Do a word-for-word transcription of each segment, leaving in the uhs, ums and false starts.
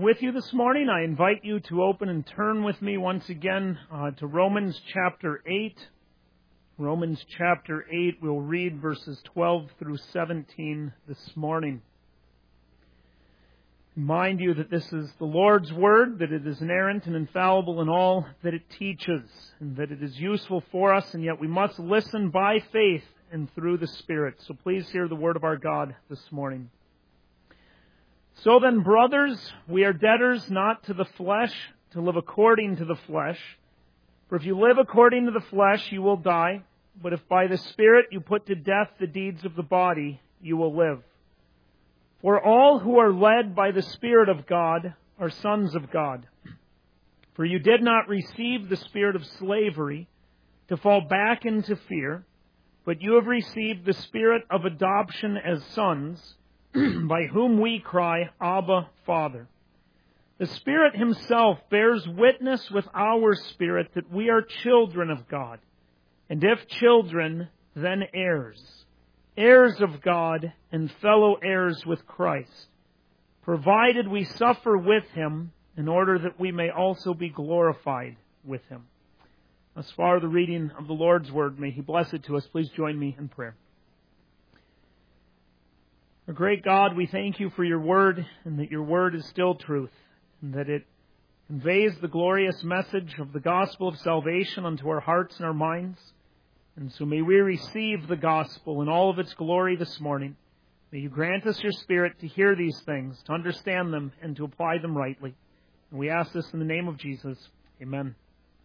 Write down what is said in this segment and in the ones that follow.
with you this morning, I invite you to open and turn with me once again uh, to Romans chapter eight. Romans chapter eight, we'll read verses twelve through seventeen this morning. Remind you that this is the Lord's Word, that it is inerrant and infallible in all that it teaches, and that it is useful for us, and yet we must listen by faith and through the Spirit. So please hear the Word of our God this morning. So then, brothers, we are debtors not to the flesh, to live according to the flesh. For if you live according to the flesh, you will die. But if by the Spirit you put to death the deeds of the body, you will live. For all who are led by the Spirit of God are sons of God. For you did not receive the spirit of slavery to fall back into fear, but you have received the spirit of adoption as sons, by whom we cry, Abba, Father. The Spirit Himself bears witness with our spirit that we are children of God, and if children, then heirs, heirs of God and fellow heirs with Christ, provided we suffer with Him in order that we may also be glorified with Him. Thus far, the reading of the Lord's Word. May He bless it to us. Please join me in prayer. Our great God, we thank You for Your Word, and that Your Word is still truth, and that it conveys the glorious message of the gospel of salvation unto our hearts and our minds. And so may we receive the gospel in all of its glory this morning. May You grant us Your Spirit to hear these things, to understand them, and to apply them rightly. And we ask this in the name of Jesus. Amen.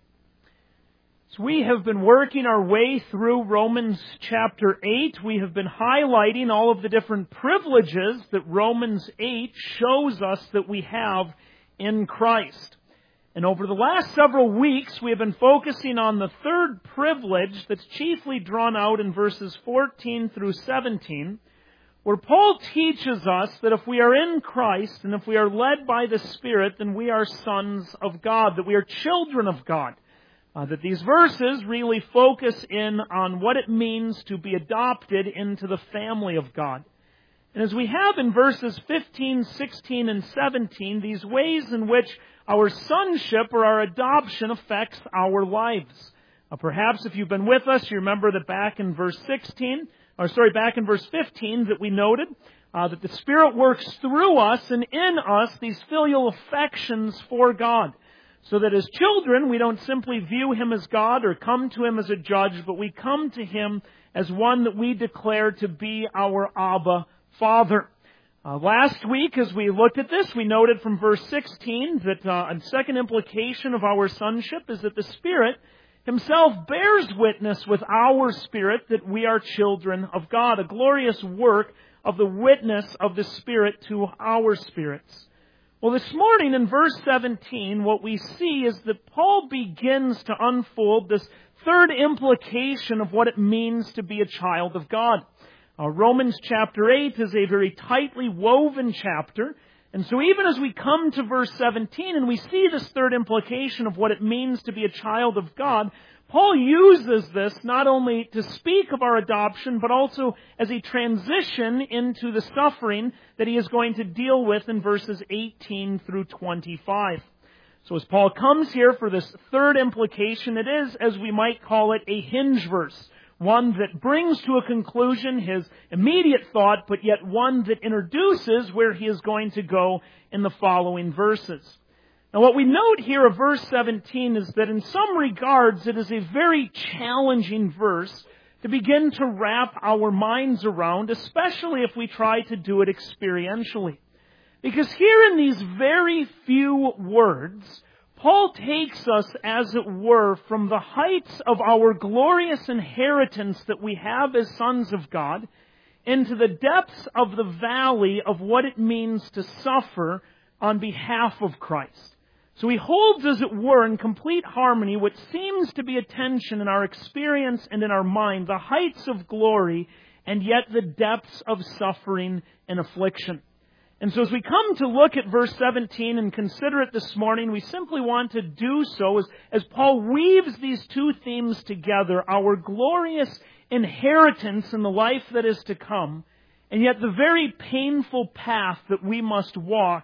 So we have been working our way through Romans chapter eight. We have been highlighting all of the different privileges that Romans eight shows us that we have in Christ. And over the last several weeks, we have been focusing on the third privilege that's chiefly drawn out in verses fourteen through seventeen, where Paul teaches us that if we are in Christ and if we are led by the Spirit, then we are sons of God, that we are children of God. Uh, that these verses really focus in on what it means to be adopted into the family of God. And as we have in verses fifteen, sixteen, and seventeen, these ways in which our sonship or our adoption affects our lives. Uh, perhaps if you've been with us, you remember that back in verse sixteen, or sorry, back in verse fifteen that we noted, uh, that the Spirit works through us and in us these filial affections for God. So that as children, we don't simply view Him as God or come to Him as a judge, but we come to Him as one that we declare to be our Abba, Father. Uh, last week, as we looked at this, we noted from verse sixteen that uh, a second implication of our sonship is that the Spirit Himself bears witness with our spirit that we are children of God, a glorious work of the witness of the Spirit to our spirits. Well, this morning in verse seventeen, what we see is that Paul begins to unfold this third implication of what it means to be a child of God. Uh, Romans chapter eight is a very tightly woven chapter. And so even as we come to verse seventeen and we see this third implication of what it means to be a child of God, Paul uses this not only to speak of our adoption, but also as a transition into the suffering that he is going to deal with in verses eighteen through twenty-five. So as Paul comes here for this third implication, it is, as we might call it, a hinge verse. One that brings to a conclusion his immediate thought, but yet one that introduces where he is going to go in the following verses. Now what we note here of verse seventeen is that in some regards it is a very challenging verse to begin to wrap our minds around, especially if we try to do it experientially. Because here in these very few words, Paul takes us, as it were, from the heights of our glorious inheritance that we have as sons of God into the depths of the valley of what it means to suffer on behalf of Christ. So he holds, as it were, in complete harmony what seems to be a tension in our experience and in our mind, the heights of glory and yet the depths of suffering and affliction. And so as we come to look at verse seventeen and consider it this morning, we simply want to do so as, as Paul weaves these two themes together, our glorious inheritance in the life that is to come, and yet the very painful path that we must walk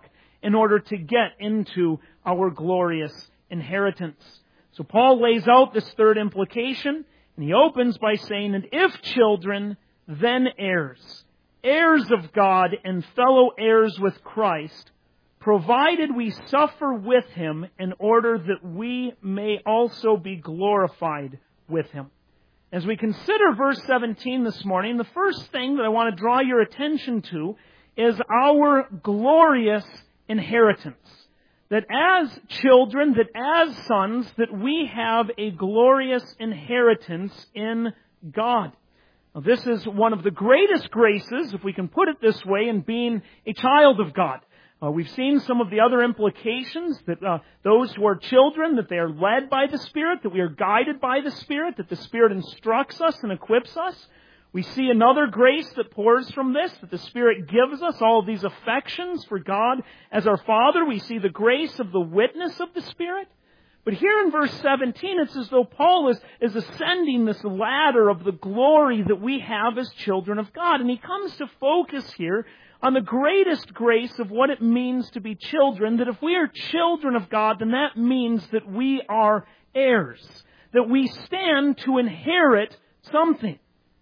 in order to get into our glorious inheritance. So Paul lays out this third implication, and he opens by saying, and if children, then heirs, heirs of God and fellow heirs with Christ, provided we suffer with Him in order that we may also be glorified with Him. As we consider verse seventeen this morning, the first thing that I want to draw your attention to is our glorious inheritance. That as children, that as sons, that we have a glorious inheritance in God. Now, this is one of the greatest graces, if we can put it this way, in being a child of God. Uh, we've seen some of the other implications, that uh, those who are children, that they are led by the Spirit, that we are guided by the Spirit, that the Spirit instructs us and equips us. We see another grace that pours from this, that the Spirit gives us all of these affections for God as our Father. We see the grace of the witness of the Spirit. But here in verse seventeen, it's as though Paul is, is ascending this ladder of the glory that we have as children of God. And he comes to focus here on the greatest grace of what it means to be children, that if we are children of God, then that means that we are heirs, that we stand to inherit something.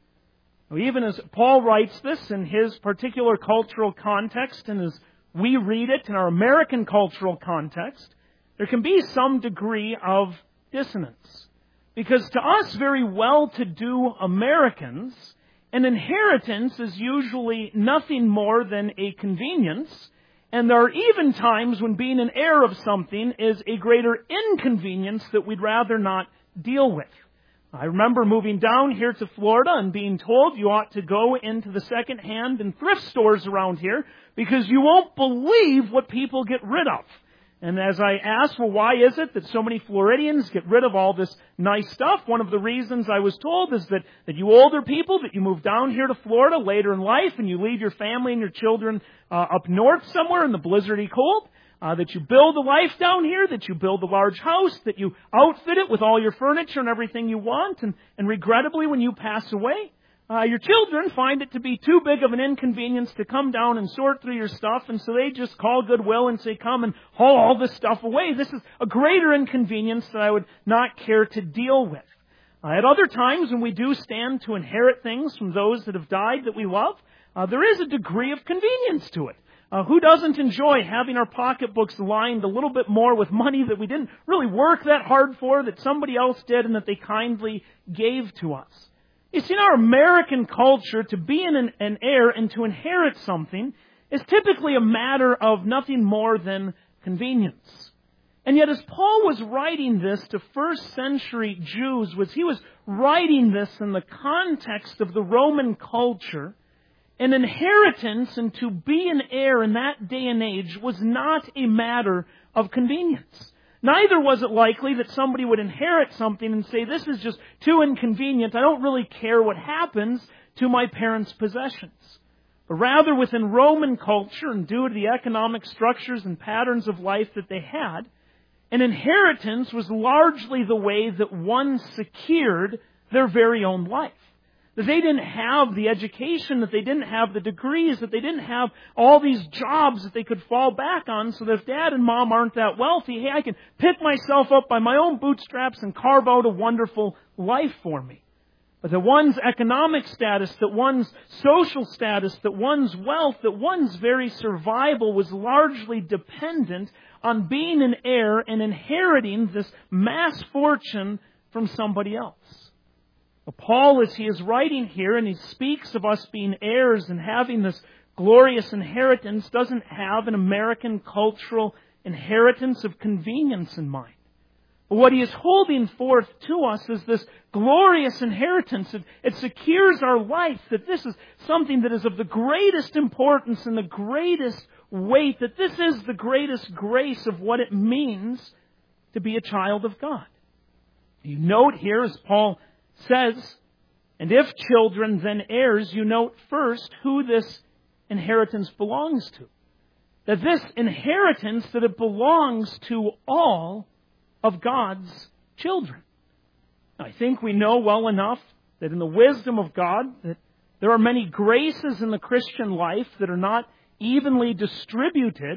Even as Paul writes this in his particular cultural context, and as we read it in our American cultural context, there can be some degree of dissonance. Because to us very well-to-do Americans, an inheritance is usually nothing more than a convenience, and there are even times when being an heir of something is a greater inconvenience that we'd rather not deal with. I remember moving down here to Florida and being told you ought to go into the second-hand and thrift stores around here because you won't believe what people get rid of. And as I asked, well, why is it that so many Floridians get rid of all this nice stuff? One of the reasons I was told is that, that you older people, that you move down here to Florida later in life and you leave your family and your children uh, up north somewhere in the blizzardy cold, uh, that you build a life down here, that you build a large house, that you outfit it with all your furniture and everything you want, and, and regrettably when you pass away, Uh, your children find it to be too big of an inconvenience to come down and sort through your stuff, and so they just call Goodwill and say, come and haul all this stuff away. This is a greater inconvenience that I would not care to deal with. Uh, at other times, when we do stand to inherit things from those that have died that we love, uh, there is a degree of convenience to it. Uh, who doesn't enjoy having our pocketbooks lined a little bit more with money that we didn't really work that hard for, that somebody else did, and that they kindly gave to us? It's in our American culture to be an, an heir and to inherit something is typically a matter of nothing more than convenience. And yet as Paul was writing this to first century Jews, was he was writing this in the context of the Roman culture, an inheritance and to be an heir in that day and age was not a matter of convenience. Neither was it likely that somebody would inherit something and say, this is just too inconvenient. I don't really care what happens to my parents' possessions. But rather, within Roman culture and due to the economic structures and patterns of life that they had, an inheritance was largely the way that one secured their very own life. That they didn't have the education, that they didn't have the degrees, that they didn't have all these jobs that they could fall back on, so that if Dad and Mom aren't that wealthy, hey, I can pick myself up by my own bootstraps and carve out a wonderful life for me. But that one's economic status, that one's social status, that one's wealth, that one's very survival was largely dependent on being an heir and inheriting this mass fortune from somebody else. Well, Paul, as he is writing here, and he speaks of us being heirs and having this glorious inheritance, doesn't have an American cultural inheritance of convenience in mind. But what he is holding forth to us is this glorious inheritance. It, it secures our life, that this is something that is of the greatest importance and the greatest weight, that this is the greatest grace of what it means to be a child of God. You note here, as Paul says, and if children, then heirs, you note first who this inheritance belongs to. That this inheritance, that it belongs to all of God's children. I think we know well enough that in the wisdom of God, that there are many graces in the Christian life that are not evenly distributed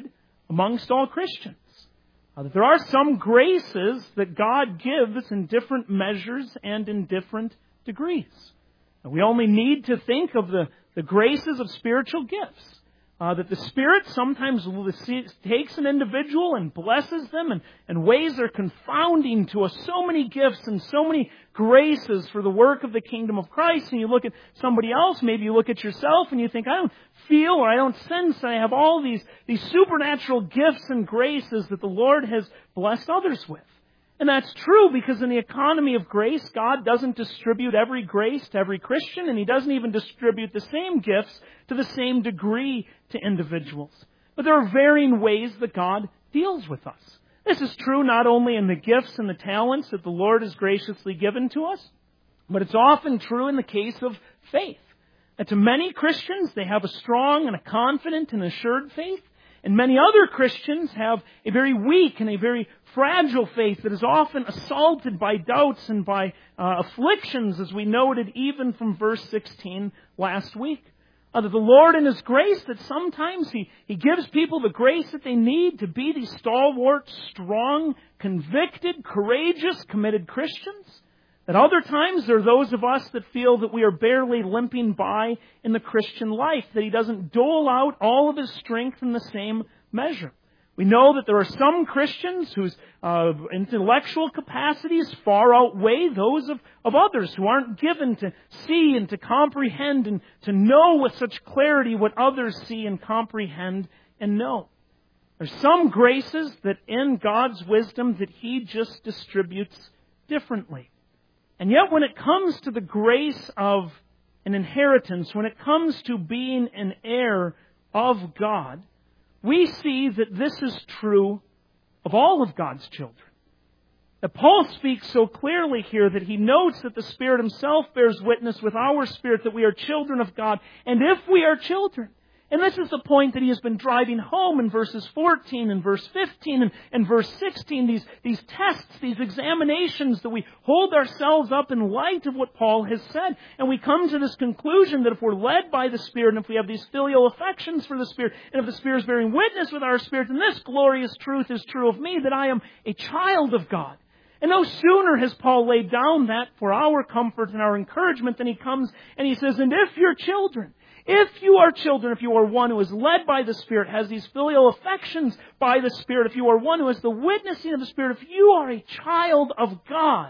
amongst all Christians. Uh, that there are some graces that God gives in different measures and in different degrees. And we only need to think of the, the graces of spiritual gifts. Uh, that the Spirit sometimes takes an individual and blesses them in, in ways that are confounding to us. So many gifts and so many graces for the work of the kingdom of Christ. And you look at somebody else, maybe you look at yourself and you think, I don't feel or I don't sense that I have all these, these supernatural gifts and graces that the Lord has blessed others with. And that's true because in the economy of grace, God doesn't distribute every grace to every Christian, and He doesn't even distribute the same gifts to the same degree to individuals. But there are varying ways that God deals with us. This is true not only in the gifts and the talents that the Lord has graciously given to us, but it's often true in the case of faith. And to many Christians, they have a strong and a confident and assured faith. And many other Christians have a very weak and a very fragile faith that is often assaulted by doubts and by uh, afflictions, as we noted even from verse sixteen last week. Uh, that the Lord in His grace, that sometimes He, He gives people the grace that they need to be these stalwart, strong, convicted, courageous, committed Christians. At other times, there are those of us that feel that we are barely limping by in the Christian life, that He doesn't dole out all of His strength in the same measure. We know that there are some Christians whose uh, intellectual capacities far outweigh those of, of others who aren't given to see and to comprehend and to know with such clarity what others see and comprehend and know. There's some graces that in God's wisdom that He just distributes differently. And yet when it comes to the grace of an inheritance, when it comes to being an heir of God, we see that this is true of all of God's children. That Paul speaks so clearly here that he notes that the Spirit Himself bears witness with our spirit that we are children of God. And if we are children, and this is the point that he has been driving home in verses fourteen and verse fifteen and, and verse sixteen, these, these tests, these examinations that we hold ourselves up in light of what Paul has said. And we come to this conclusion that if we're led by the Spirit, and if we have these filial affections for the Spirit, and if the Spirit is bearing witness with our spirit, then this glorious truth is true of me, that I am a child of God. And no sooner has Paul laid down that for our comfort and our encouragement than he comes and he says, and if you're children, if you are children, if you are one who is led by the Spirit, has these filial affections by the Spirit, if you are one who has the witnessing of the Spirit, if you are a child of God,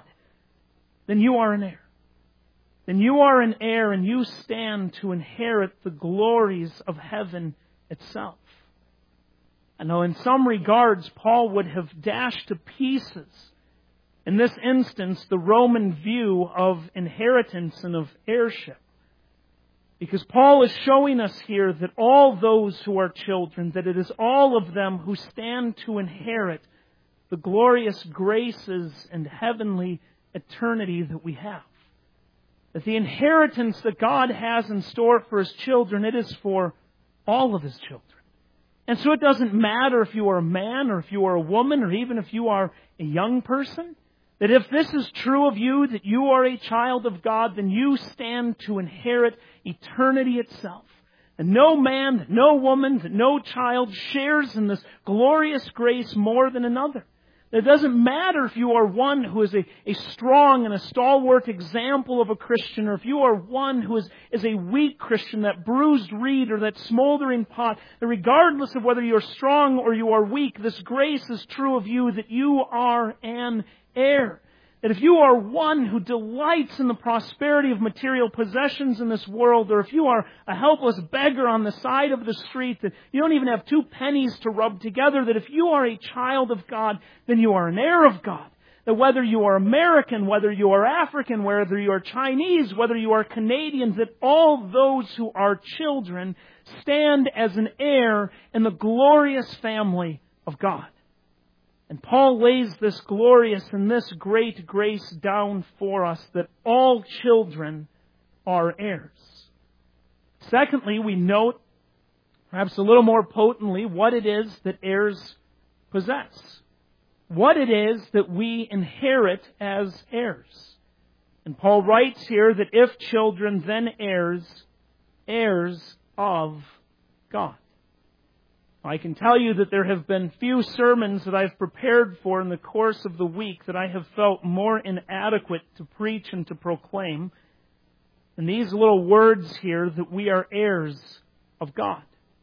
then you are an heir. Then you are an heir and you stand to inherit the glories of heaven itself. I know in some regards Paul would have dashed to pieces, in this instance, the Roman view of inheritance and of heirship. Because Paul is showing us here that all those who are children, that it is all of them who stand to inherit the glorious graces and heavenly eternity that we have. That the inheritance that God has in store for His children, it is for all of His children. And so it doesn't matter if you are a man or if you are a woman or even if you are a young person. That if this is true of you, that you are a child of God, then you stand to inherit eternity itself. And no man, that no woman, that no child shares in this glorious grace more than another. It doesn't matter if you are one who is a, a strong and a stalwart example of a Christian, or if you are one who is, is a weak Christian, that bruised reed or that smoldering pot. That regardless of whether you are strong or you are weak, this grace is true of you, that you are an heir. That if you are one who delights in the prosperity of material possessions in this world, or if you are a helpless beggar on the side of the street, that you don't even have two pennies to rub together, that if you are a child of God, then you are an heir of God. That whether you are American, whether you are African, whether you are Chinese, whether you are Canadian, that all those who are children stand as an heir in the glorious family of God. And Paul lays this glorious and this great grace down for us, that all children are heirs. Secondly, we note, perhaps a little more potently, what it is that heirs possess. What it is that we inherit as heirs. And Paul writes here that if children, then heirs, heirs of God. I can tell you that there have been few sermons that I've prepared for in the course of the week that I have felt more inadequate to preach and to proclaim than these little words here, that we are heirs of God.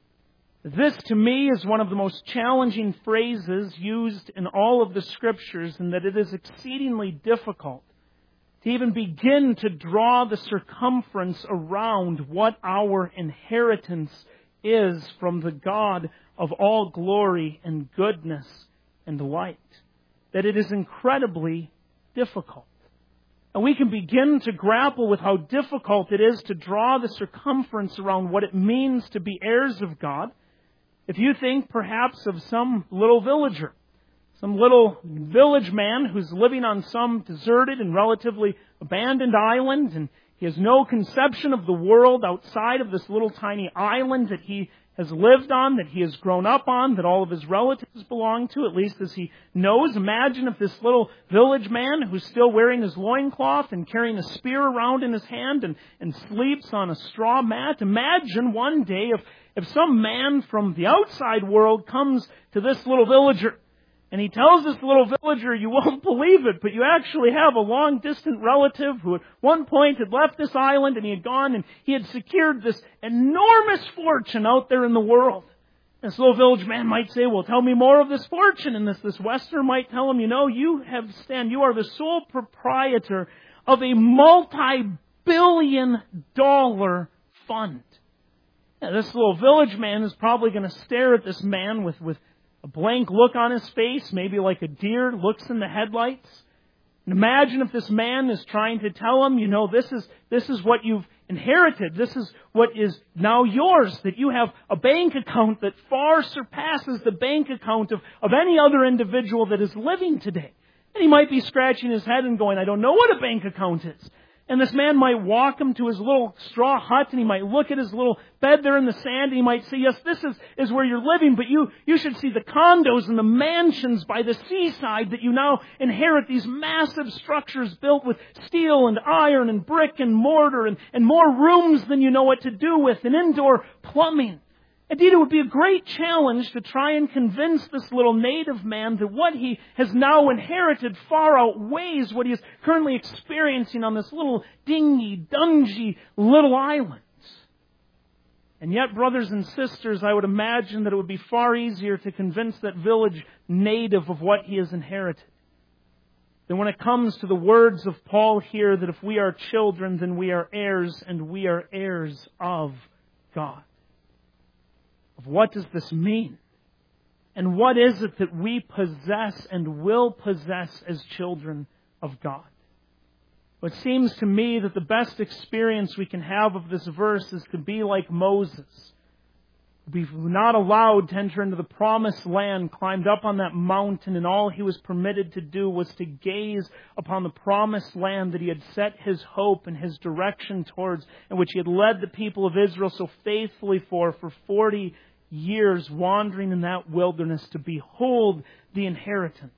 This, to me, is one of the most challenging phrases used in all of the Scriptures, and that it is exceedingly difficult to even begin to draw the circumference around what our inheritance is from the God of all glory and goodness and light. That it is incredibly difficult. And we can begin to grapple with how difficult it is to draw the circumference around what it means to be heirs of God. If you think perhaps of some little villager, some little village man who's living on some deserted and relatively abandoned island, and he has no conception of the world outside of this little tiny island that he has lived on, that he has grown up on, that all of his relatives belong to, at least as he knows. Imagine if this little village man who's still wearing his loincloth and carrying a spear around in his hand and, and sleeps on a straw mat. Imagine one day if, if some man from the outside world comes to this little villager and he tells this little villager, you won't believe it, but you actually have a long-distant relative who at one point had left this island and he had gone and he had secured this enormous fortune out there in the world. And this little village man might say, well, tell me more of this fortune. And this, this Westerner might tell him, you know, you have Stan, you are the sole proprietor of a multi-billion dollar fund. Now, this little village man is probably going to stare at this man with, with a blank look on his face, maybe like a deer looks in the headlights. And imagine if this man is trying to tell him, you know, this is this is what you've inherited. This is what is now yours. That you have a bank account that far surpasses the bank account of, of any other individual that is living today. And he might be scratching his head and going, I don't know what a bank account is. And this man might walk him to his little straw hut, and he might look at his little bed there in the sand, and he might say, yes, this is, is where you're living, but you, you should see the condos and the mansions by the seaside that you now inherit, these massive structures built with steel and iron and brick and mortar and, and more rooms than you know what to do with, and indoor plumbing. Indeed, it would be a great challenge to try and convince this little native man that what he has now inherited far outweighs what he is currently experiencing on this little dingy, dungy little island. And yet, brothers and sisters, I would imagine that it would be far easier to convince that village native of what he has inherited than when it comes to the words of Paul here, that if we are children, then we are heirs, and we are heirs of God. What does this mean? And what is it that we possess and will possess as children of God? Well, it seems to me that the best experience we can have of this verse is to be like Moses. We're not allowed to enter into the promised land, climbed up on that mountain, and all he was permitted to do was to gaze upon the promised land that he had set his hope and his direction towards, and which he had led the people of Israel so faithfully for, for forty years wandering in that wilderness, to behold the inheritance.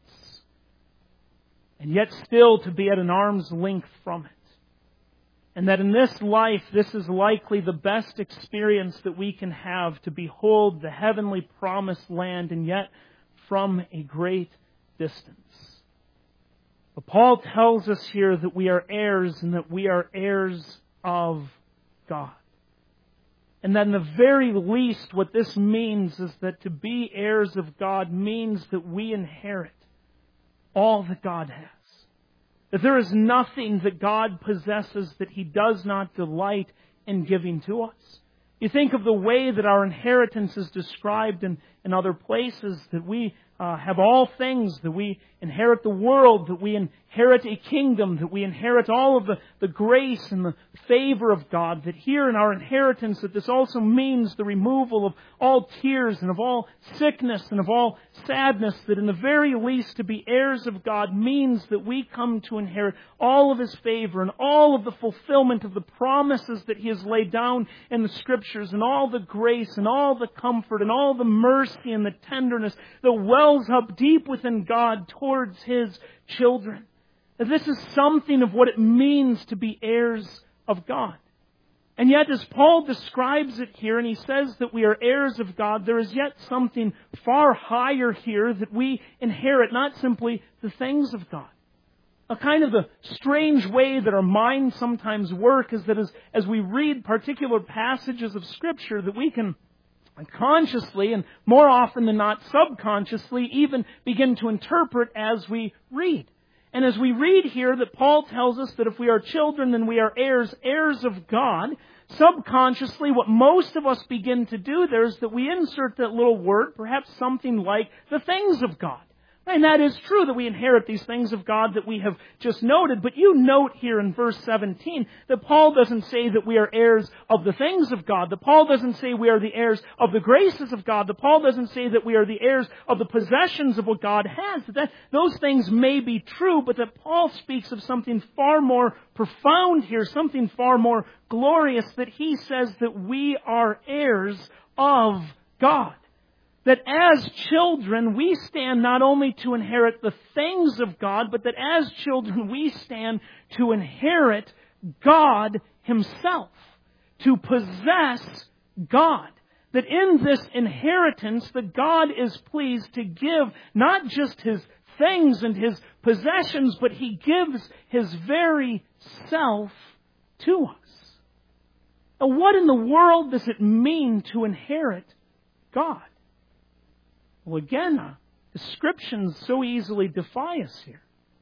And yet still to be at an arm's length from it. And that in this life, this is likely the best experience that we can have, to behold the heavenly promised land, and yet from a great distance. But Paul tells us here that we are heirs, and that we are heirs of God. And that in the very least, what this means is that to be heirs of God means that we inherit all that God has. That there is nothing that God possesses that He does not delight in giving to us. You think of the way that our inheritance is described in, in other places, that we uh, have all things, that we inherit the world, that we inherit a kingdom, that we inherit all of the, the grace and the favor of God, that here in our inheritance, that this also means the removal of all tears and of all sickness and of all sadness, that in the very least to be heirs of God means that we come to inherit all of His favor and all of the fulfillment of the promises that He has laid down in the Scriptures, and all the grace and all the comfort and all the mercy and the tenderness that wells up deep within God towards His children. That this is something of what it means to be heirs of God. And yet, as Paul describes it here, and he says that we are heirs of God, there is yet something far higher here that we inherit, not simply the things of God. A kind of the strange way that our minds sometimes work is that as, as we read particular passages of Scripture, that we can consciously, and more often than not subconsciously, even begin to interpret as we read. And as we read here that Paul tells us that if we are children, then we are heirs, heirs of God, subconsciously what most of us begin to do there is that we insert that little word, perhaps something like the things of God. And that is true that we inherit these things of God that we have just noted. But you note here in verse seventeen that Paul doesn't say that we are heirs of the things of God. That Paul doesn't say we are the heirs of the graces of God. That Paul doesn't say that we are the heirs of the possessions of what God has. That those things may be true, but that Paul speaks of something far more profound here, something far more glorious, that he says that we are heirs of God. That as children, we stand not only to inherit the things of God, but that as children, we stand to inherit God Himself, to possess God. That in this inheritance, that God is pleased to give not just His things and His possessions, but He gives His very self to us. Now, what in the world does it mean to inherit God? Well, again, uh, descriptions so easily defy us here.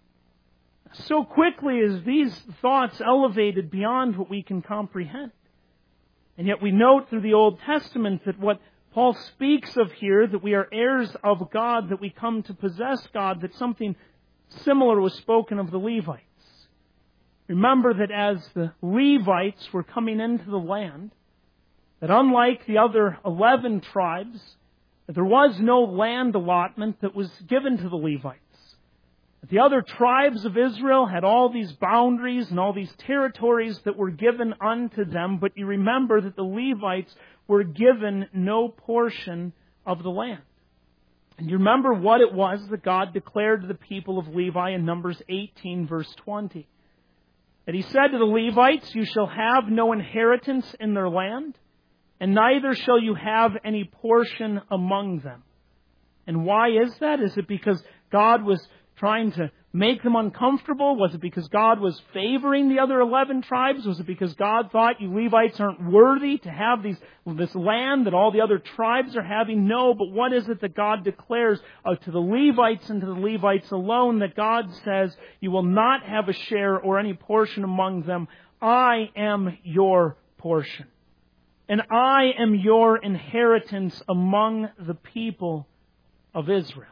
So quickly is these thoughts elevated beyond what we can comprehend. And yet we note through the Old Testament that what Paul speaks of here, that we are heirs of God, that we come to possess God, that something similar was spoken of the Levites. Remember that as the Levites were coming into the land, that unlike the other eleven tribes, there was no land allotment that was given to the Levites. The other tribes of Israel had all these boundaries and all these territories that were given unto them, but you remember that the Levites were given no portion of the land. And you remember what it was that God declared to the people of Levi in Numbers eighteen, verse twenty. That He said to the Levites, "You shall have no inheritance in their land, and neither shall you have any portion among them." And why is that? Is it because God was trying to make them uncomfortable? Was it because God was favoring the other eleven tribes? Was it because God thought you Levites aren't worthy to have these, this land that all the other tribes are having? No, but what is it that God declares uh, to the Levites and to the Levites alone? That God says, you will not have a share or any portion among them. I am your portion. And I am your inheritance among the people of Israel.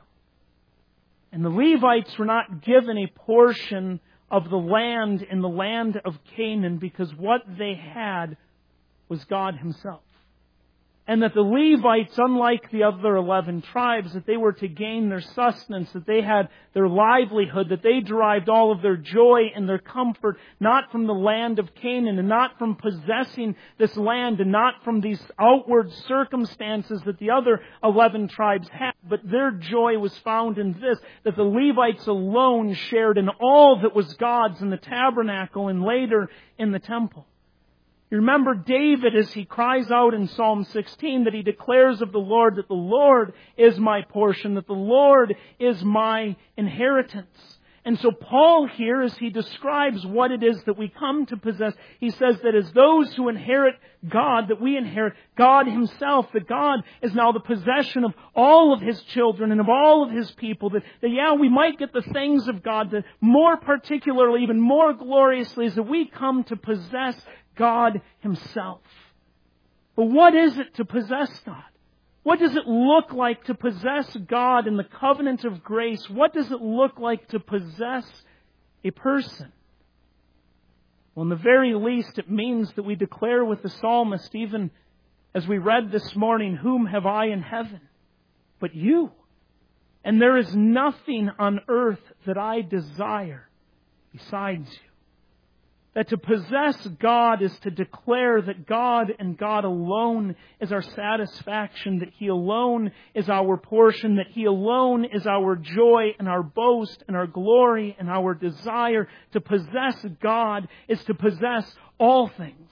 And the Levites were not given a portion of the land in the land of Canaan because what they had was God Himself. And that the Levites, unlike the other eleven tribes, that they were to gain their sustenance, that they had their livelihood, that they derived all of their joy and their comfort not from the land of Canaan and not from possessing this land and not from these outward circumstances that the other eleven tribes had. But their joy was found in this, that the Levites alone shared in all that was God's in the tabernacle and later in the temple. You remember David as he cries out in Psalm sixteen that he declares of the Lord that the Lord is my portion, that the Lord is my inheritance. And so Paul here, as he describes what it is that we come to possess, he says that as those who inherit God, that we inherit God Himself, that God is now the possession of all of His children and of all of His people, that, that yeah, we might get the things of God, that more particularly, even more gloriously, is that we come to possess God Himself. But what is it to possess God? What does it look like to possess God in the covenant of grace? What does it look like to possess a person? Well, in the very least, it means that we declare with the psalmist, even as we read this morning, "Whom have I in heaven but you? And there is nothing on earth that I desire besides you." That to possess God is to declare that God and God alone is our satisfaction, that He alone is our portion, that He alone is our joy and our boast and our glory and our desire. To possess God is to possess all things.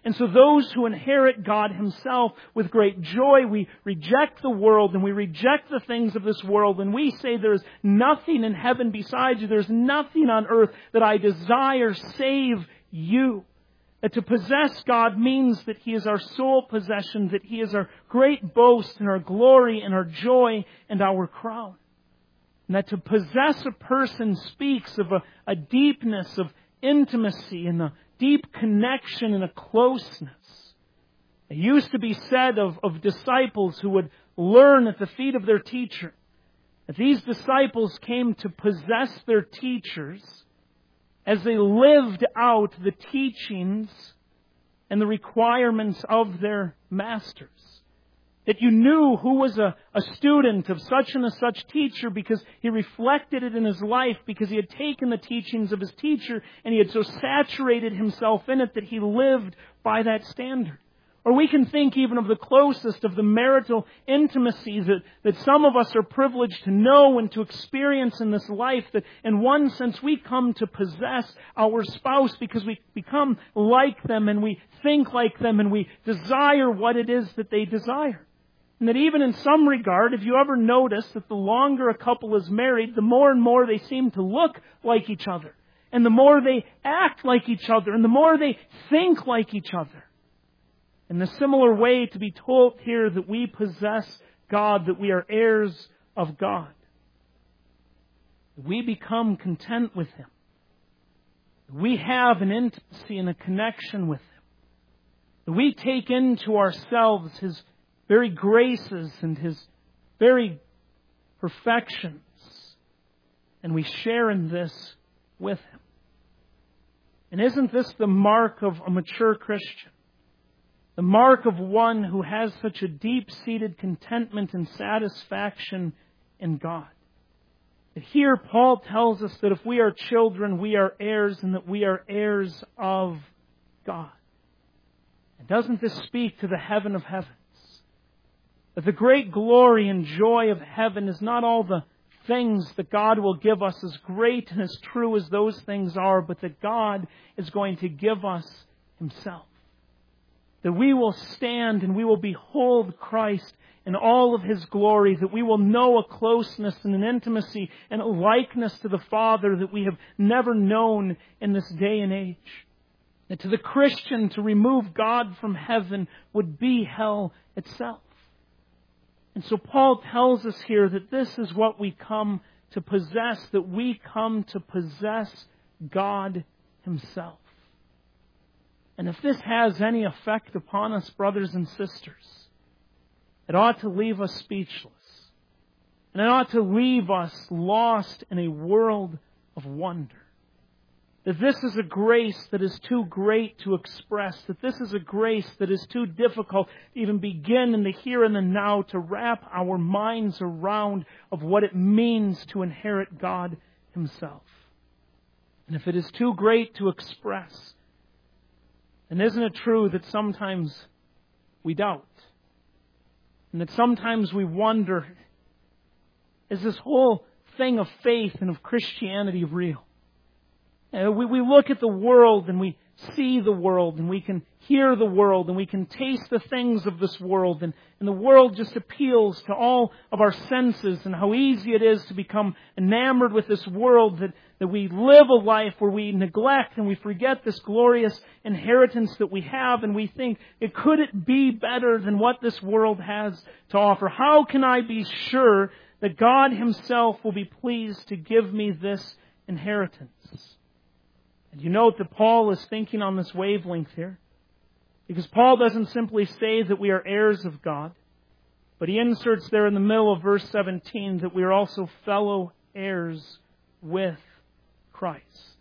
And so those who inherit God Himself with great joy, we reject the world and we reject the things of this world, and we say there is nothing in heaven besides you. There's nothing on earth that I desire save you. That to possess God means that He is our sole possession, that He is our great boast and our glory and our joy and our crown. And that to possess a person speaks of a, a deepness of intimacy and a deep connection and a closeness. It used to be said of, of disciples who would learn at the feet of their teacher that these disciples came to possess their teachers as they lived out the teachings and the requirements of their masters. That you knew who was a, a student of such and a such teacher because he reflected it in his life, because he had taken the teachings of his teacher and he had so saturated himself in it that he lived by that standard. Or we can think even of the closest of the marital intimacies that, that some of us are privileged to know and to experience in this life, that in one sense we come to possess our spouse because we become like them and we think like them and we desire what it is that they desire. And that even in some regard, if you ever notice that the longer a couple is married, the more and more they seem to look like each other. And the more they act like each other. And the more they think like each other. In a similar way, to be told here that we possess God, that we are heirs of God. We become content with Him. We have an intimacy and a connection with Him. We take into ourselves His very graces and His very perfections. And we share in this with Him. And isn't this the mark of a mature Christian? The mark of one who has such a deep-seated contentment and satisfaction in God. That here Paul tells us that if we are children, we are heirs, and that we are heirs of God. And doesn't this speak to the heaven of heavens? That the great glory and joy of heaven is not all the things that God will give us, as great and as true as those things are, but that God is going to give us Himself. That we will stand and we will behold Christ in all of His glory, that we will know a closeness and an intimacy and a likeness to the Father that we have never known in this day and age. That to the Christian, to remove God from heaven would be hell itself. And so Paul tells us here that this is what we come to possess, that we come to possess God Himself. And if this has any effect upon us, brothers and sisters, it ought to leave us speechless. And it ought to leave us lost in a world of wonder. That this is a grace that is too great to express. That this is a grace that is too difficult to even begin in the here and the now to wrap our minds around of what it means to inherit God Himself. And if it is too great to express, and isn't it true that sometimes we doubt? And that sometimes we wonder, is this whole thing of faith and of Christianity real? Uh, we, we look at the world and we see the world and we can hear the world and we can taste the things of this world, and, and the world just appeals to all of our senses, and how easy it is to become enamored with this world, that, that we live a life where we neglect and we forget this glorious inheritance that we have, and we think, it could it be better than what this world has to offer? How can I be sure that God Himself will be pleased to give me this inheritance? And you note that Paul is thinking on this wavelength here. Because Paul doesn't simply say that we are heirs of God, but he inserts there in the middle of verse seventeen that we are also fellow heirs with Christ.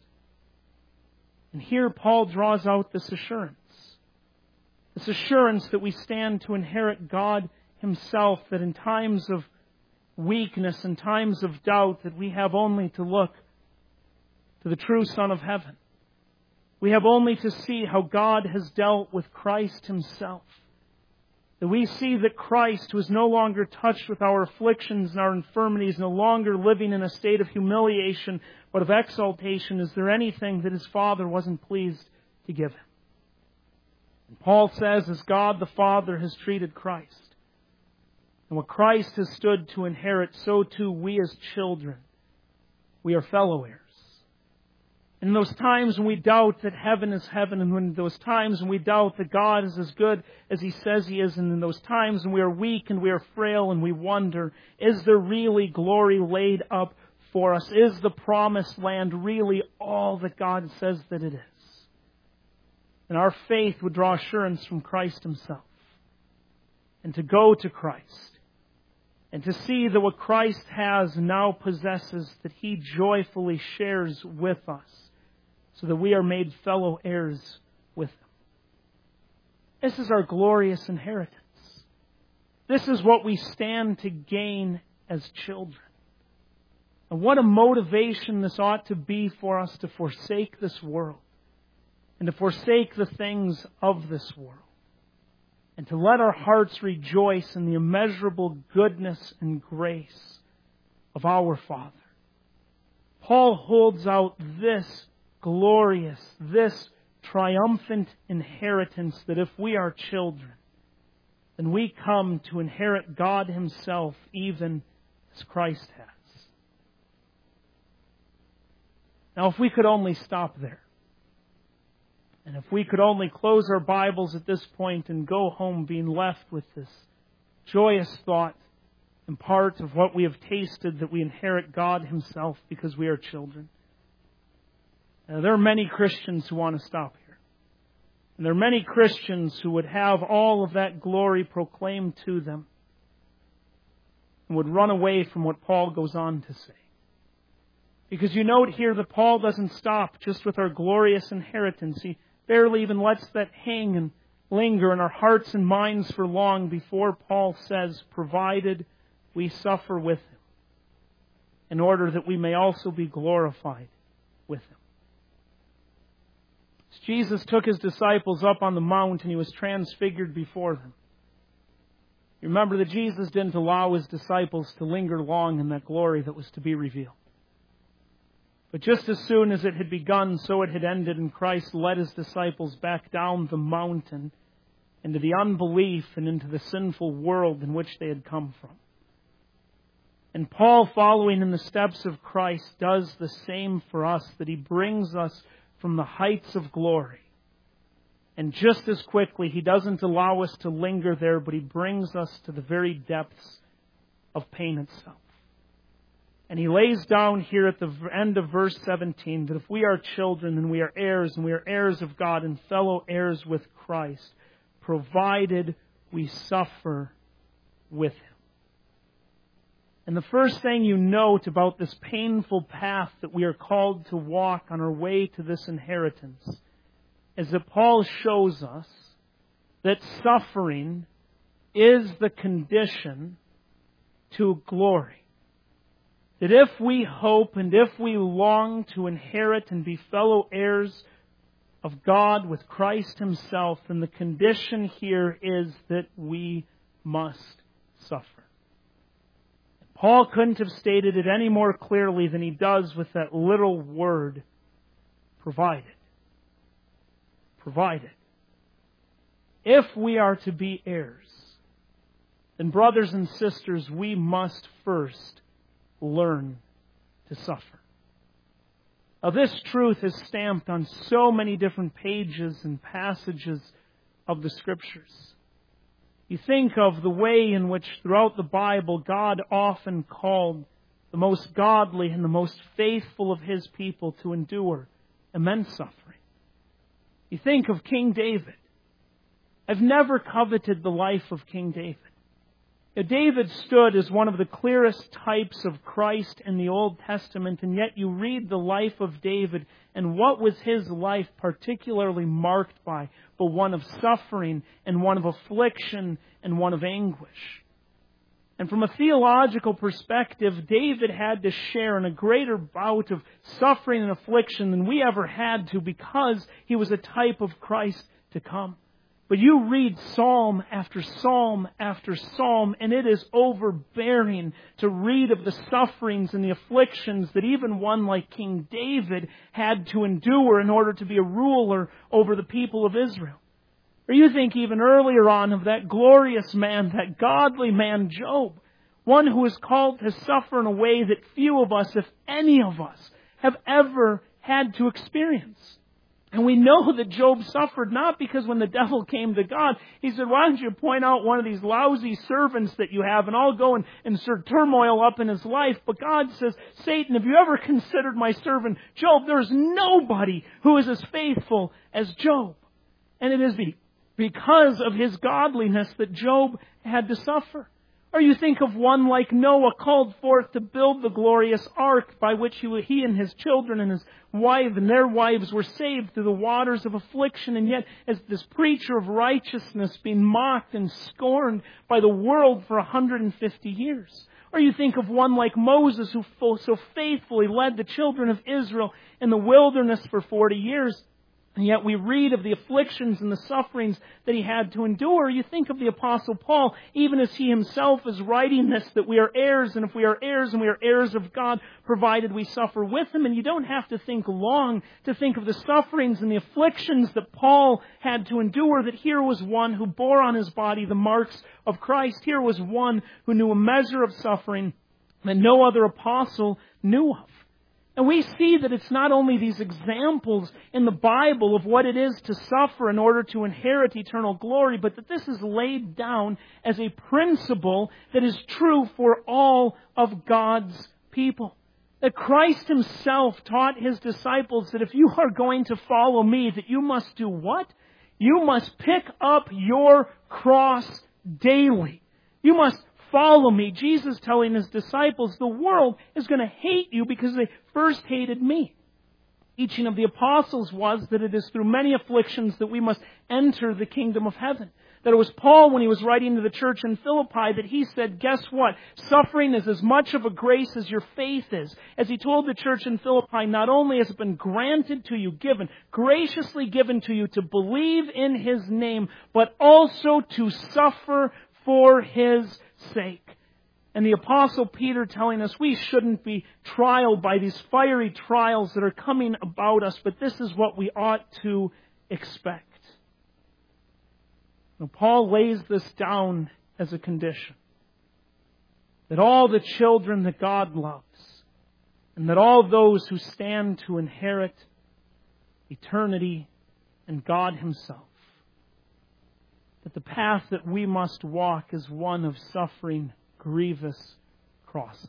And here Paul draws out this assurance. This assurance that we stand to inherit God Himself, that in times of weakness and times of doubt, that we have only to look to the true Son of Heaven. We have only to see how God has dealt with Christ Himself. That we see that Christ, who is no longer touched with our afflictions and our infirmities, no longer living in a state of humiliation, but of exaltation. Is there anything that His Father wasn't pleased to give Him? And Paul says, as God the Father has treated Christ, and what Christ has stood to inherit, so too we as children, we are fellow heirs. In those times when we doubt that heaven is heaven, and when those times when we doubt that God is as good as He says He is, and in those times when we are weak and we are frail and we wonder, is there really glory laid up for us? Is the promised land really all that God says that it is? And our faith would draw assurance from Christ Himself. And to go to Christ. And to see that what Christ has now possesses, that He joyfully shares with us, so that we are made fellow heirs with Him. This is our glorious inheritance. This is what we stand to gain as children. And what a motivation this ought to be for us to forsake this world, and to forsake the things of this world, and to let our hearts rejoice in the immeasurable goodness and grace of our Father. Paul holds out this glorious, this triumphant inheritance that if we are children, then we come to inherit God Himself even as Christ has. Now, if we could only stop there, and if we could only close our Bibles at this point and go home being left with this joyous thought and part of what we have tasted, that we inherit God Himself because we are children. Now, there are many Christians who want to stop here. And there are many Christians who would have all of that glory proclaimed to them and would run away from what Paul goes on to say. Because you note here that Paul doesn't stop just with our glorious inheritance. He barely even lets that hang and linger in our hearts and minds for long before Paul says, provided we suffer with Him, in order that we may also be glorified with Him. As Jesus took His disciples up on the mount and He was transfigured before them, you remember that Jesus didn't allow His disciples to linger long in that glory that was to be revealed. But just as soon as it had begun, so it had ended, and Christ led His disciples back down the mountain into the unbelief and into the sinful world in which they had come from. And Paul, following in the steps of Christ, does the same for us, that he brings us from the heights of glory. And just as quickly, he doesn't allow us to linger there, but he brings us to the very depths of pain itself. And he lays down here at the end of verse seventeen that if we are children, then we are heirs, and we are heirs of God and fellow heirs with Christ, provided we suffer with Him. And the first thing you note about this painful path that we are called to walk on our way to this inheritance is that Paul shows us that suffering is the condition to glory. That if we hope and if we long to inherit and be fellow heirs of God with Christ Himself, then the condition here is that we must suffer. Paul couldn't have stated it any more clearly than he does with that little word, provided. Provided. If we are to be heirs, then brothers and sisters, we must first learn to suffer. Now, this truth is stamped on so many different pages and passages of the Scriptures. You think of the way in which throughout the Bible God often called the most godly and the most faithful of His people to endure immense suffering. You think of King David. I've never coveted the life of King David. Now, David stood as one of the clearest types of Christ in the Old Testament, and yet you read the life of David, and what was his life particularly marked by, but one of suffering and one of affliction and one of anguish. And from a theological perspective, David had to share in a greater bout of suffering and affliction than we ever had to, because he was a type of Christ to come. But you read psalm after psalm after psalm, and it is overbearing to read of the sufferings and the afflictions that even one like King David had to endure in order to be a ruler over the people of Israel. Or you think even earlier on of that glorious man, that godly man, Job, one who is called to suffer in a way that few of us, if any of us, have ever had to experience. And we know that Job suffered not because when the devil came to God, he said, why don't you point out one of these lousy servants that you have and I'll go and insert turmoil up in his life. But God says, Satan, have you ever considered my servant Job? There's nobody who is as faithful as Job. And it is because of his godliness that Job had to suffer. Or you think of one like Noah, called forth to build the glorious ark by which he, he and his children and his wife and their wives were saved through the waters of affliction. And yet, as this preacher of righteousness being mocked and scorned by the world for one hundred fifty years. Or you think of one like Moses, who so faithfully led the children of Israel in the wilderness for forty years. And yet we read of the afflictions and the sufferings that he had to endure. You think of the Apostle Paul, even as he himself is writing this, that we are heirs, and if we are heirs, and we are heirs of God, provided we suffer with him. And you don't have to think long to think of the sufferings and the afflictions that Paul had to endure, that here was one who bore on his body the marks of Christ. Here was one who knew a measure of suffering that no other apostle knew of. And we see that it's not only these examples in the Bible of what it is to suffer in order to inherit eternal glory, but that this is laid down as a principle that is true for all of God's people. That Christ himself taught his disciples that if you are going to follow me, that you must do what? You must pick up your cross daily. You must follow me. Jesus telling his disciples, the world is going to hate you because they first hated me. Teaching of the apostles was that it is through many afflictions that we must enter the kingdom of heaven. That it was Paul, when he was writing to the church in Philippi, that he said, guess what? Suffering is as much of a grace as your faith is. As he told the church in Philippi, not only has it been granted to you, given, graciously given to you to believe in his name, but also to suffer for his sake. And the Apostle Peter telling us we shouldn't be trialed by these fiery trials that are coming about us, but this is what we ought to expect. Now, Paul lays this down as a condition. That all the children that God loves, and that all those who stand to inherit eternity and God himself, that the path that we must walk is one of suffering grievous crosses.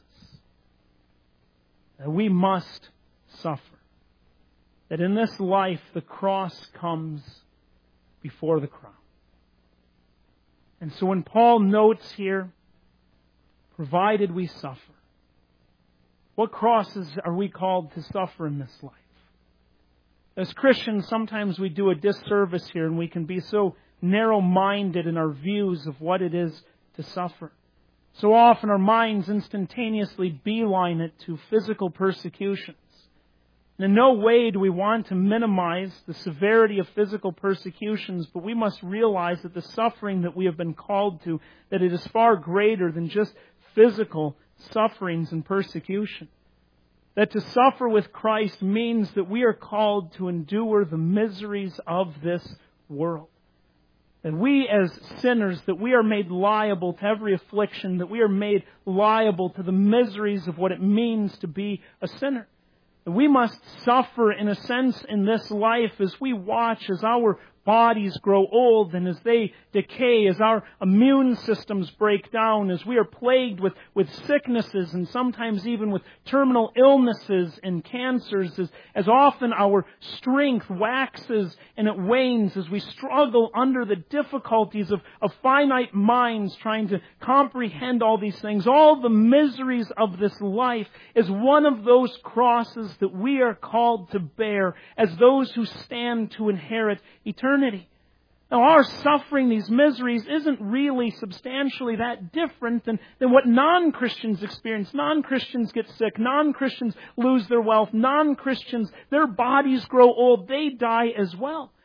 That we must suffer. That in this life the cross comes before the crown. And so when Paul notes here, provided we suffer, what crosses are we called to suffer in this life? As Christians, sometimes we do a disservice here, and we can be so narrow-minded in our views of what it is to suffer. So often our minds instantaneously beeline it to physical persecutions. And in no way do we want to minimize the severity of physical persecutions, but we must realize that the suffering that we have been called to, that it is far greater than just physical sufferings and persecution. That to suffer with Christ means that we are called to endure the miseries of this world. That we as sinners, that we are made liable to every affliction, that we are made liable to the miseries of what it means to be a sinner. That we must suffer in a sense in this life as we watch as our bodies grow old and as they decay, as our immune systems break down, as we are plagued with, with sicknesses and sometimes even with terminal illnesses and cancers, as, as often our strength waxes and it wanes as we struggle under the difficulties of, of finite minds trying to comprehend all these things. All the miseries of this life is one of those crosses that we are called to bear as those who stand to inherit eternity. Now, our suffering, these miseries, isn't really substantially that different than, than what non-Christians experience. Non-Christians get sick. Non-Christians lose their wealth. Non-Christians, their bodies grow old. They die as well.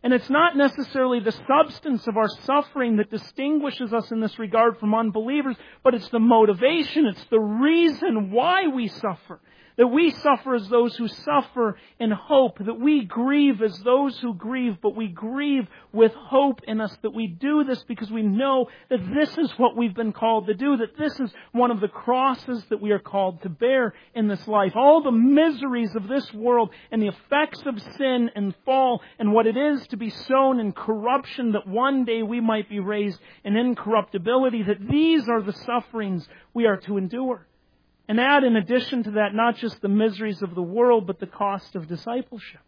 And it's not necessarily the substance of our suffering that distinguishes us in this regard from unbelievers, but it's the motivation, it's the reason why we suffer. That we suffer as those who suffer in hope. That we grieve as those who grieve, but we grieve with hope in us. That we do this because we know that this is what we've been called to do. That this is one of the crosses that we are called to bear in this life. All the miseries of this world and the effects of sin and fall and what it is to be sown in corruption, that one day we might be raised in incorruptibility. That these are the sufferings we are to endure. And add in addition to that, not just the miseries of the world, but the cost of discipleship.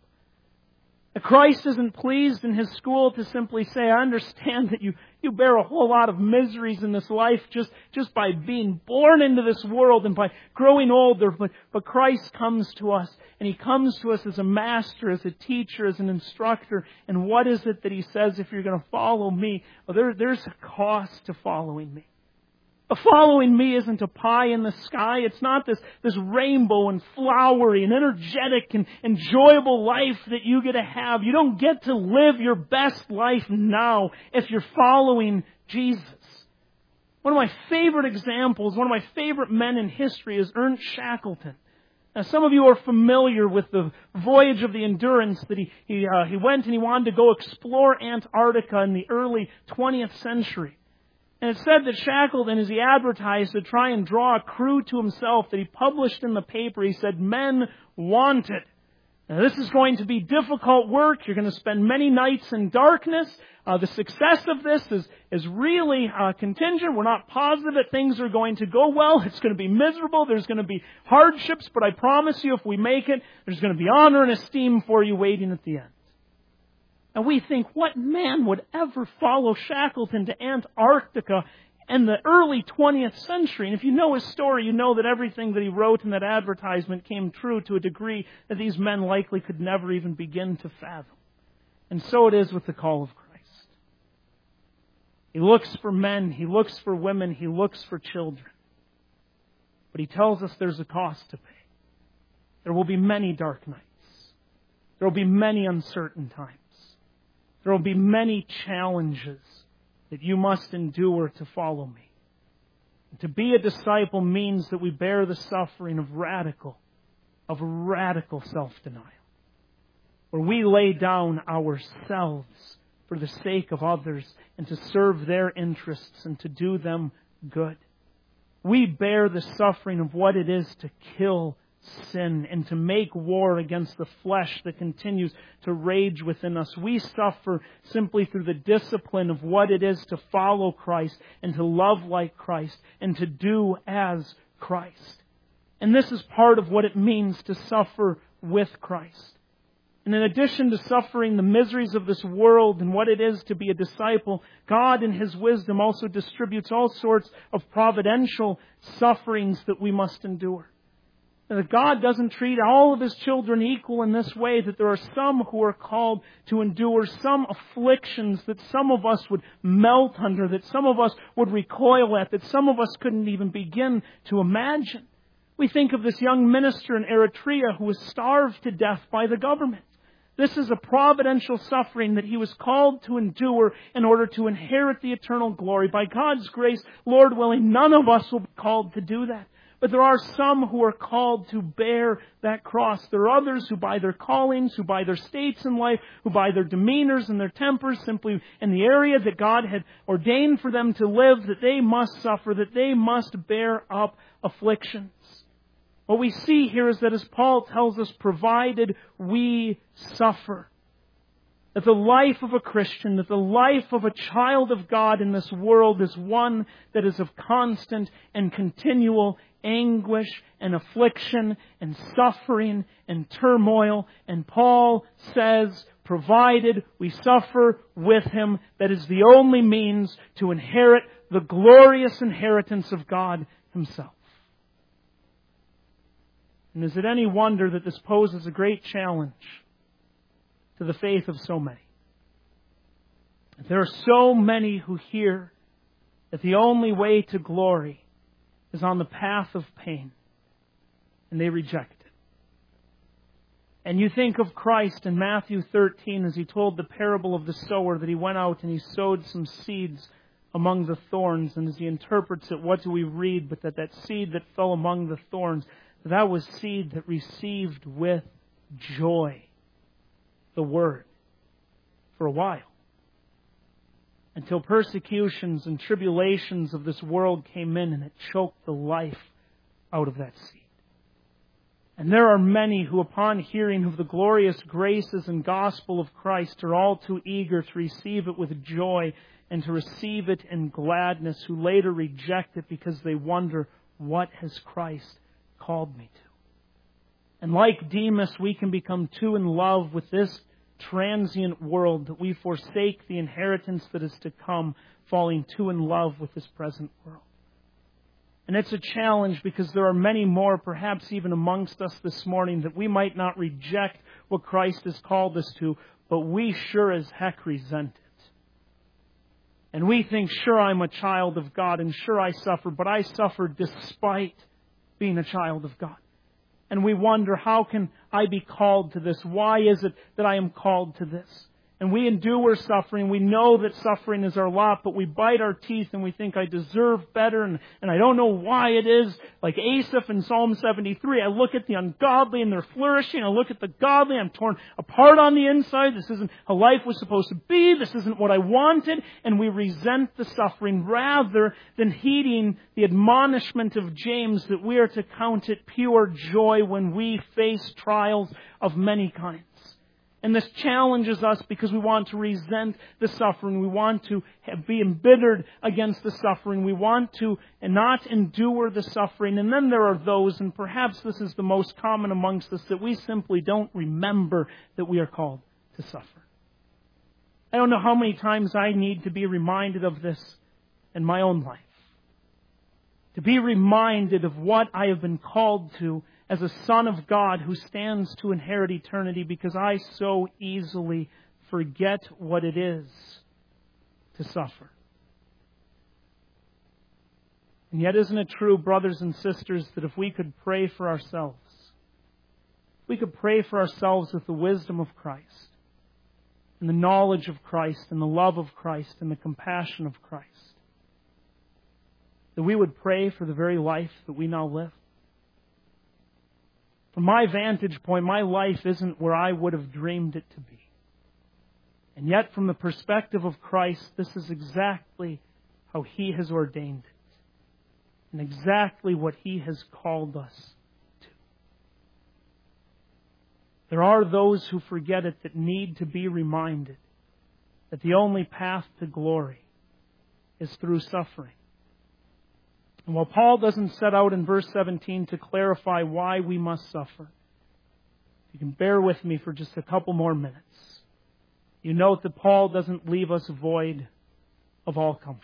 Christ isn't pleased in His school to simply say, I understand that you, you bear a whole lot of miseries in this life just, just by being born into this world and by growing older. But, but Christ comes to us, and He comes to us as a master, as a teacher, as an instructor. And what is it that He says, if you're going to follow me? Well, there, there's a cost to following me. Following me isn't a pie in the sky. It's not this, this rainbow and flowery and energetic and enjoyable life that you get to have. You don't get to live your best life now if you're following Jesus. One of my favorite examples, one of my favorite men in history is Ernst Shackleton. Now, some of you are familiar with the voyage of the Endurance that he, he, uh, he went and he wanted to go explore Antarctica in the early twentieth century. And it said that Shackleton, as he advertised to try and draw a crew to himself, that he published in the paper, he said, men wanted. Now, this is going to be difficult work. You're going to spend many nights in darkness. Uh, the success of this is, is really uh, contingent. We're not positive that things are going to go well. It's going to be miserable. There's going to be hardships. But I promise you, if we make it, there's going to be honor and esteem for you waiting at the end. And we think, what man would ever follow Shackleton to Antarctica in the early twentieth century? And if you know his story, you know that everything that he wrote in that advertisement came true to a degree that these men likely could never even begin to fathom. And so it is with the call of Christ. He looks for men, He looks for women, He looks for children. But He tells us there's a cost to pay. There will be many dark nights. There will be many uncertain times. There will be many challenges that you must endure to follow me. And to be a disciple means that we bear the suffering of radical, of radical self-denial. Where we lay down ourselves for the sake of others and to serve their interests and to do them good. We bear the suffering of what it is to kill sin and to make war against the flesh that continues to rage within us. We suffer simply through the discipline of what it is to follow Christ and to love like Christ and to do as Christ. And this is part of what it means to suffer with Christ. And in addition to suffering the miseries of this world and what it is to be a disciple, God in His wisdom also distributes all sorts of providential sufferings that we must endure. That God doesn't treat all of His children equal in this way, that there are some who are called to endure some afflictions that some of us would melt under, that some of us would recoil at, that some of us couldn't even begin to imagine. We think of this young minister in Eritrea who was starved to death by the government. This is a providential suffering that he was called to endure in order to inherit the eternal glory. By God's grace, Lord willing, none of us will be called to do that. But there are some who are called to bear that cross. There are others who by their callings, who by their states in life, who by their demeanors and their tempers, simply in the area that God had ordained for them to live, that they must suffer, that they must bear up afflictions. What we see here is that, as Paul tells us, provided we suffer, that the life of a Christian, that the life of a child of God in this world is one that is of constant and continual anguish and affliction and suffering and turmoil. And Paul says, provided we suffer with Him, that is the only means to inherit the glorious inheritance of God Himself. And is it any wonder that this poses a great challenge to the faith of so many? There are so many who hear that the only way to glory is on the path of pain, and they reject it. And you think of Christ in Matthew thirteen as He told the parable of the sower, that He went out and He sowed some seeds among the thorns. And as He interprets it, what do we read? But that that seed that fell among the thorns, that was seed that received with joy the Word for a while. Until persecutions and tribulations of this world came in and it choked the life out of that seed. And there are many who, upon hearing of the glorious graces and gospel of Christ, are all too eager to receive it with joy and to receive it in gladness, who later reject it because they wonder, what has Christ called me to? And like Demas, we can become too in love with this transient world that we forsake the inheritance that is to come, falling too in love with this present world. And it's a challenge because there are many more, perhaps even amongst us this morning, that we might not reject what Christ has called us to, but we sure as heck resent it. And we think, sure, I'm a child of God, and sure I suffer, but I suffer despite being a child of God. And we wonder, how can I be called to this? Why is it that I am called to this? And we endure suffering. We know that suffering is our lot, but we bite our teeth and we think, I deserve better, and, and I don't know why it is. Like Asaph in Psalm seventy-three, I look at the ungodly and they're flourishing. I look at the godly, I'm torn apart on the inside. This isn't how life was supposed to be. This isn't what I wanted. And we resent the suffering rather than heeding the admonishment of James that we are to count it pure joy when we face trials of many kinds. And this challenges us because we want to resent the suffering. We want to be embittered against the suffering. We want to not endure the suffering. And then there are those, and perhaps this is the most common amongst us, that we simply don't remember that we are called to suffer. I don't know how many times I need to be reminded of this in my own life. To be reminded of what I have been called to as a son of God who stands to inherit eternity, because I so easily forget what it is to suffer. And yet, isn't it true, brothers and sisters, that if we could pray for ourselves, if we could pray for ourselves with the wisdom of Christ, and the knowledge of Christ, and the love of Christ, and the compassion of Christ, that we would pray for the very life that we now live? From my vantage point, my life isn't where I would have dreamed it to be. And yet, from the perspective of Christ, this is exactly how He has ordained it. And exactly what He has called us to. There are those who forget it that need to be reminded that the only path to glory is through suffering. And while Paul doesn't set out in verse seventeen to clarify why we must suffer, you can bear with me for just a couple more minutes. You note that Paul doesn't leave us void of all comfort.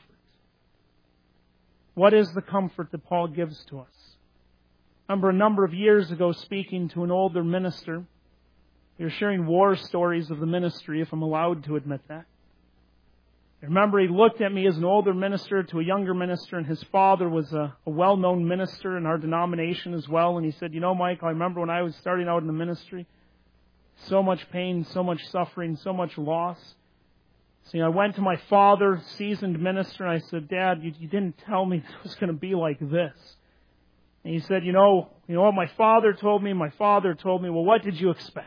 What is the comfort that Paul gives to us? I remember a number of years ago speaking to an older minister. We were sharing war stories of the ministry, if I'm allowed to admit that. I remember he looked at me as an older minister to a younger minister, and his father was a, a well-known minister in our denomination as well. And he said, you know, Mike, I remember when I was starting out in the ministry, so much pain, so much suffering, so much loss. So, you know, I went to my father, seasoned minister, and I said, Dad, you, you didn't tell me it was going to be like this. And he said, you know, you know what my father told me? My father told me, well, what did you expect?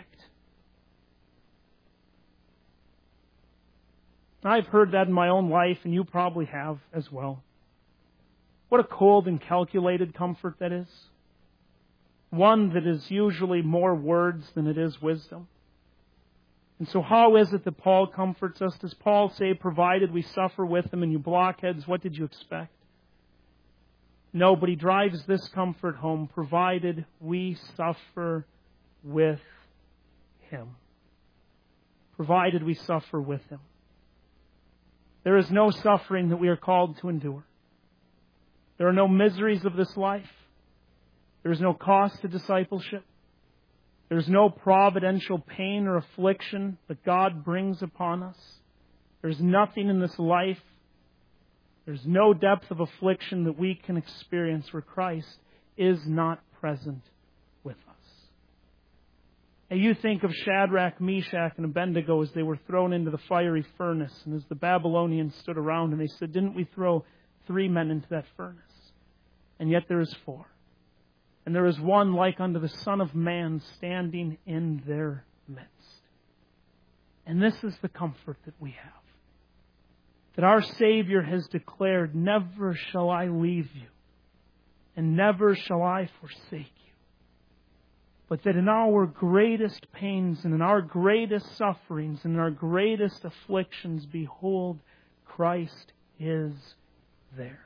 I've heard that in my own life, and you probably have as well. What a cold and calculated comfort that is. One that is usually more words than it is wisdom. And so how is it that Paul comforts us? Does Paul say, provided we suffer with Him, and you blockheads, what did you expect? No, but he drives this comfort home, provided we suffer with Him. Provided we suffer with Him. There is no suffering that we are called to endure. There are no miseries of this life. There is no cost to discipleship. There is no providential pain or affliction that God brings upon us. There is nothing in this life. There is no depth of affliction that we can experience where Christ is not present with us. And you think of Shadrach, Meshach, and Abednego as they were thrown into the fiery furnace, and as the Babylonians stood around and they said, didn't we throw three men into that furnace? And yet there is four. And there is one like unto the Son of Man standing in their midst. And this is the comfort that we have. That our Savior has declared, never shall I leave you, and never shall I forsake you. But that in our greatest pains and in our greatest sufferings and in our greatest afflictions, behold, Christ is there.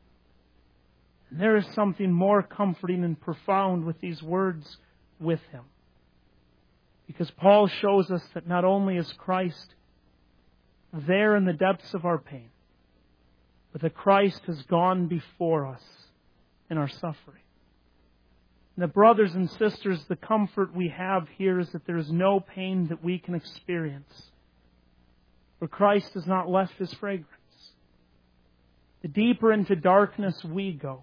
And there is something more comforting and profound with these words with Him. Because Paul shows us that not only is Christ there in the depths of our pain, but that Christ has gone before us in our suffering. And that, brothers and sisters, the comfort we have here is that there is no pain that we can experience where Christ has not left His fragrance. The deeper into darkness we go,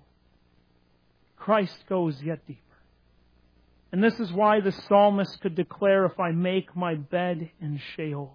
Christ goes yet deeper. And this is why the psalmist could declare, if I make my bed in Sheol,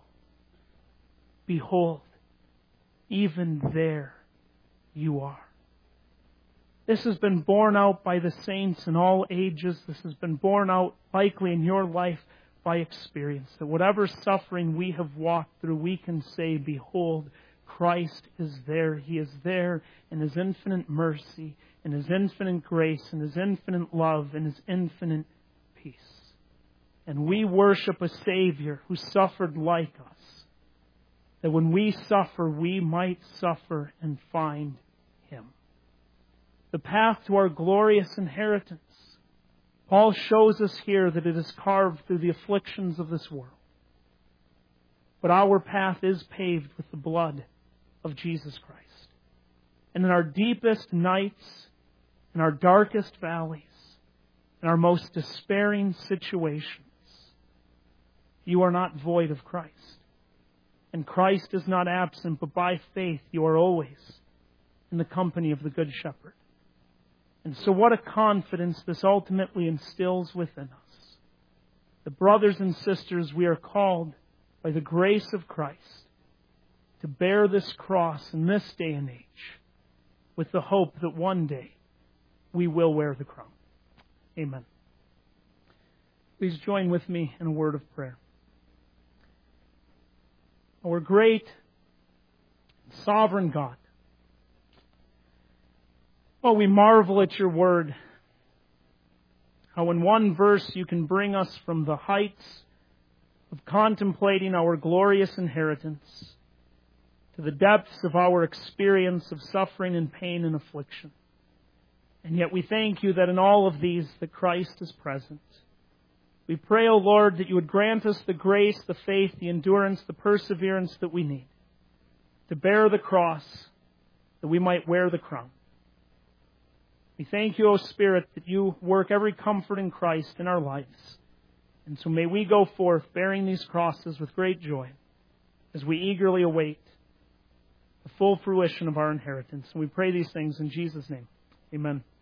behold, even there you are. This has been borne out by the saints in all ages. This has been borne out likely in your life by experience. That whatever suffering we have walked through, we can say, behold, Christ is there. He is there in His infinite mercy, in His infinite grace, in His infinite love, in His infinite peace. And we worship a Savior who suffered like us, that when we suffer, we might suffer and find Him. The path to our glorious inheritance, Paul shows us here that it is carved through the afflictions of this world. But our path is paved with the blood of Jesus Christ. And in our deepest nights, in our darkest valleys, in our most despairing situations, you are not void of Christ. And Christ is not absent, but by faith you are always in the company of the Good Shepherd. And so what a confidence this ultimately instills within us. The brothers and sisters, we are called by the grace of Christ to bear this cross in this day and age with the hope that one day we will wear the crown. Amen. Please join with me in a word of prayer. Our great, sovereign God, oh, we marvel at your word. How in one verse you can bring us from the heights of contemplating our glorious inheritance to the depths of our experience of suffering and pain and affliction. And yet we thank you that in all of these that Christ is present. We pray, O Lord, that you would grant us the grace, the faith, the endurance, the perseverance that we need to bear the cross, that we might wear the crown. We thank you, O Spirit, that you work every comfort in Christ in our lives. And so may we go forth bearing these crosses with great joy as we eagerly await the full fruition of our inheritance. And we pray these things in Jesus' name. Amen.